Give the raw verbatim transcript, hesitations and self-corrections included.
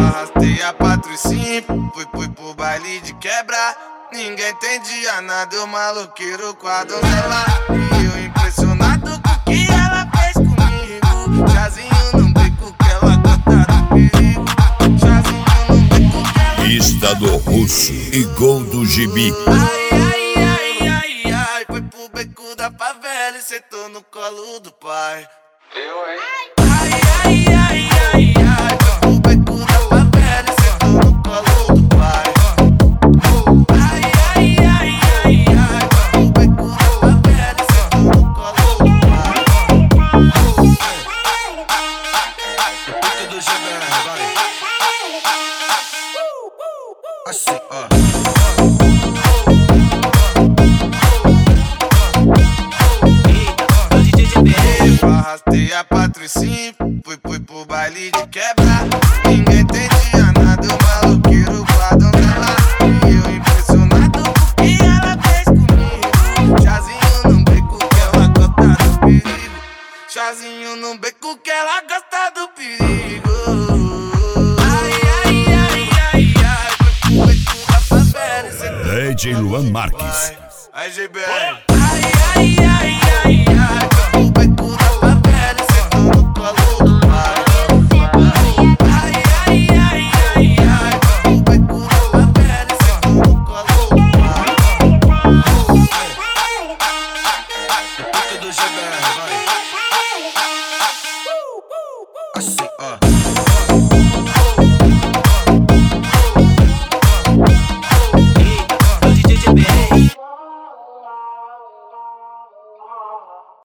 arrastei a patrocínio, fui, fui pro baile de quebra. Ninguém entendia nada, eu maloqueiro com a donzela. E eu impressionado com o que ela fez comigo. Chazinho no beco que ela gosta do perigo. Chazinho no beco que ela... Pista do Russo e gol do Gibi. Ai, ai, ai, ai, ai. Foi pro beco da favela e sentou no colo do pai. Eu, hein? Ai, ai, ai, ai, ai. Foi pro beco da favela e sentou no colo do pai. Ai, ai, ai, ai, ai. Foi pro beco da favela e sentou no colo do pai. Beco do G B R, vai. Assim, ó. Arrastei a patrocínio, fui, fui pro baile de quebra. Ninguém entendia nada, eu maloqueiro com a donzela. E eu impressionado com o que ela fez comigo. Chazinho no beco que ela gosta do perigo. Chazinho no beco que ela gosta do perigo. Ai, ai, ai, ai, ai. Foi pro beco da favela e cê D J Luan Marques. Aí, G B R.